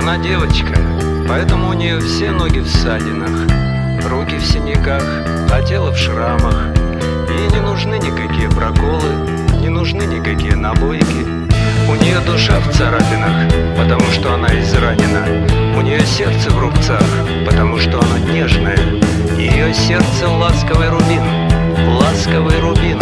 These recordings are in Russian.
Она девочка, поэтому у нее все ноги в ссадинах, руки в синяках, а тело в шрамах. Ей не нужны никакие проколы, не нужны никакие набойки. У нее душа в царапинах, потому что она изранена. У нее сердце в рубцах, потому что она нежная. Ее сердце ласковый рубин, ласковый рубин.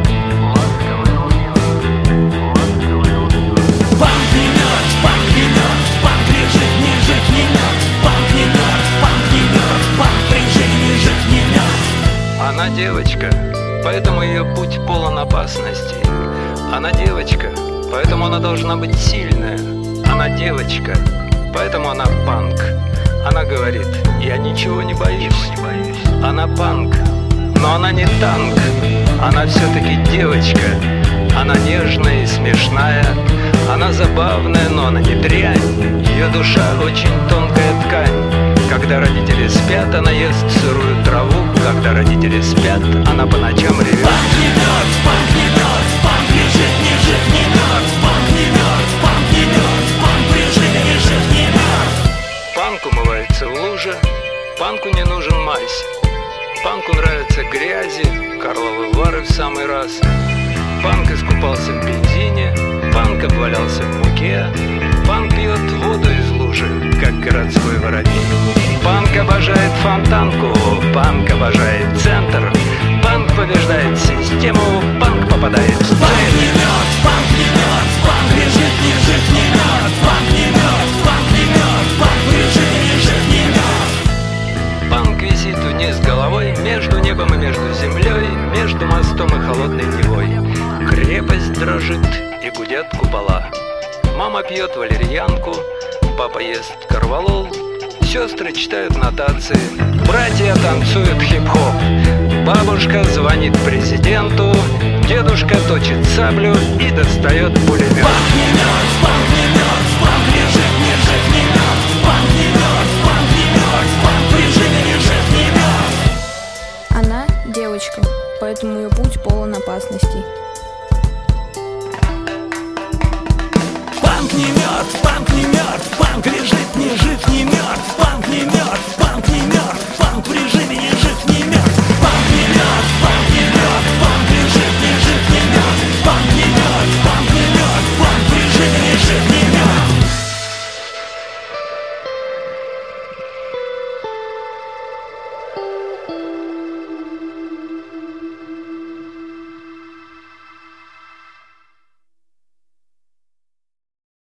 Она девочка, поэтому ее путь полон опасностей. Она девочка, поэтому она должна быть сильная. Она девочка, поэтому она панк. Она говорит: я ничего не боюсь. Она панк, но она не танк. Она все-таки девочка. Она нежная и смешная. Она забавная, но она не дрянь. Ее душа очень тонкая ткань. Когда родители спят, она ест сырую траву. Когда родители спят, она по ночам ревет. Панк не мертв, панк не мертв, панк лежит, не жив, не мертв. Панк не мертв, панк не мертв, панк лежит, не жив, не мертв. Панк умывается в луже, панку не нужен мазь. Панку нравятся грязи, Карловы Вары в самый раз. Панк искупался в бензине, панк обвалялся в муке. Панк пьет воду из лужи, как городской воробей. Панк обожает фонтанку, панк обожает центр. Панк побеждает систему, панк попадает в цель. Панк не мертв, панк не мертв, панк лежит, не жив, не мертв. Панк не мертв, панк не мертв, панк лежит, не жив, не мертв. Панк висит вниз головой, между небом и между землей, между мостом и холодной Невой. Крепость дрожит и гудят купола. Мама пьет валерьянку, папа ест корвалол. Сестры читают нотации, братья танцуют хип-хоп. Бабушка звонит президенту, дедушка точит саблю и достает пулемет. Панк не мертв, панк не мертв, панк лежит, не жив, не мертв. Панк не мертв, панк не мертв, панк лежит, не жив, не мертв. Она девочка, поэтому ее путь полон опасностей. Панк не мертв, панк не мертв, панк лежит, не жив, не мертв.